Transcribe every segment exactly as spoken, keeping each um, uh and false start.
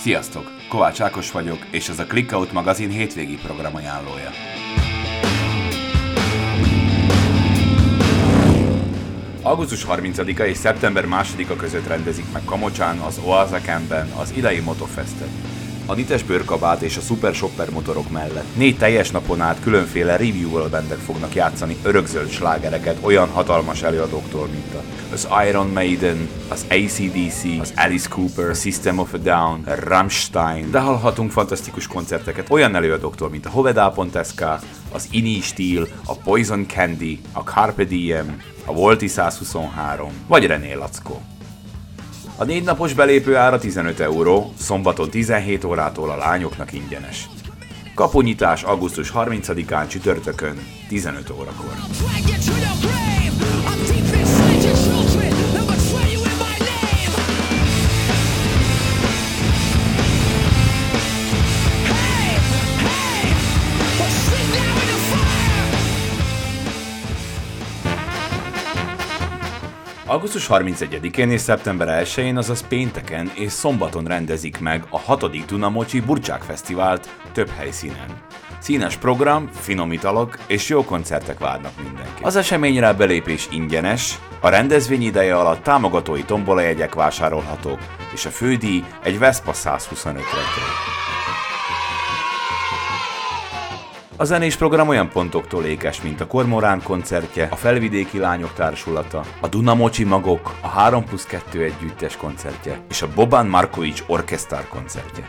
Sziasztok! Kovács Ákos vagyok, és ez a Clickout magazin hétvégi programajánlója. augusztus harmincadika és szeptember másodika között rendezik meg Kamocsán, az Oazakenben az idei Motofestet. A Nites bőrkabát és a Super Shopper motorok mellett négy teljes napon át különféle reviewal bandek fognak játszani örökzöld slágereket olyan hatalmas előadóktól, mint az Iron Maiden, az á cé dé cé, az Alice Cooper, a System of a Down, a Rammstein, de hallhatunk fantasztikus koncerteket olyan előadóktól, mint a Hovedá.sk, az Ini Steel, a Poison Candy, a Carpe Diem, a Volti százhuszonhárom vagy René Lackó. A négy napos belépő ára tizenöt euró, szombaton tizenhét órától a lányoknak ingyenes. Kapunyitás augusztus harmincadikán csütörtökön tizenöt órakor. augusztus harmincegyedikén és szeptember elsején, azaz pénteken és szombaton rendezik meg a hatodik Dunamocsi Burcsák Fesztivált több helyszínen. Színes program, finom italok és jó koncertek várnak mindenkit. Az eseményre a belépés ingyenes, a rendezvény ideje alatt támogatói tombolajegyek vásárolhatók, és a fődíj egy Vespa százhuszonöt retró. A zenés program olyan pontoktól ékes, mint a Kormorán koncertje, a Felvidéki Lányok Társulata, a Dunamocsi Magok, a három plusz kettő együttes koncertje és a Boban Markovics Orkesztár koncertje.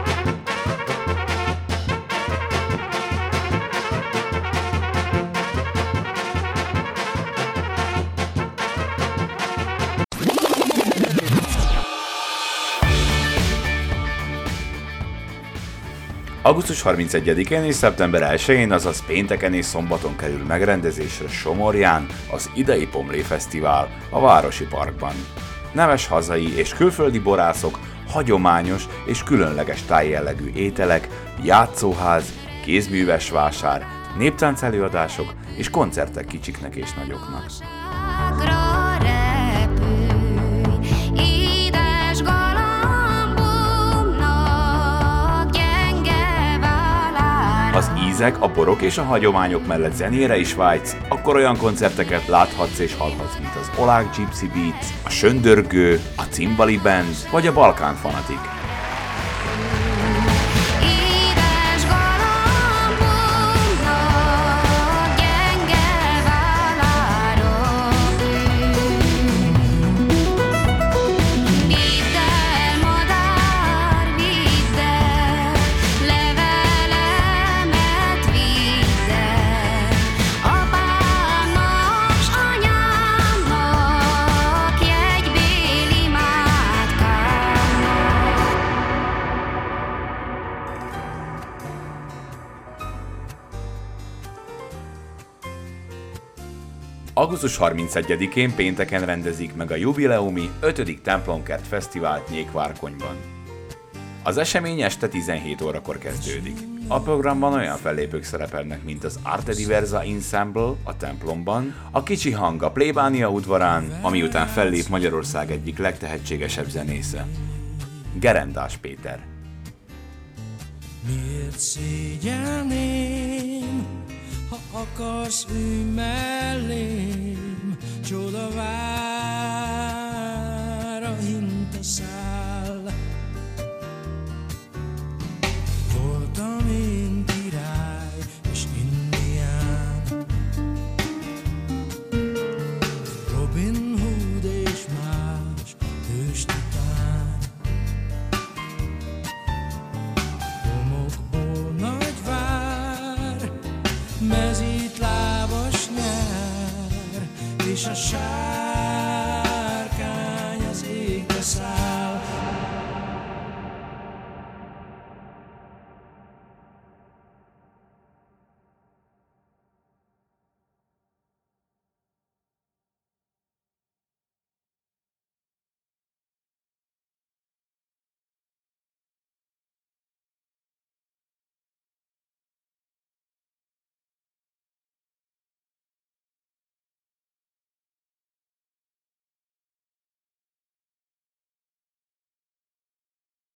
augusztus harmincegyedikén és szeptember elsején, azaz pénteken és szombaton kerül megrendezésre Somorján az idei Pomlé Fesztivál a Városi Parkban. Neves hazai és külföldi borászok, hagyományos és különleges tájjellegű ételek, játszóház, kézműves vásár, néptánc előadások és koncertek kicsiknek és nagyoknak. Az ízek, a borok és a hagyományok mellett zenére is vágysz, akkor olyan koncerteket láthatsz és hallhatsz, mint az Oláh Gypsy Beats, a Söndörgő, a Cimbali Band vagy a Balkán Fanatik. augusztus harmincegyedikén pénteken rendezik meg a jubileumi ötödik Templomkert Fesztivált Nyékvárkonyban. Az esemény este tizenhét órakor kezdődik. A programban olyan fellépők szerepelnek, mint az Arte Diversa Ensemble a templomban, a Kicsi Hang a Plébánia udvarán, ami után fellép Magyarország egyik legtehetségesebb zenésze, Gerendás Péter. Miért szégyelném, ha akarsz, ülj mellém, csoda vár a hintaszál. Voltam én király és indián, Robin Hood és más hőstitán. Homokból nagy vár, mezítlábas nyár, és a sár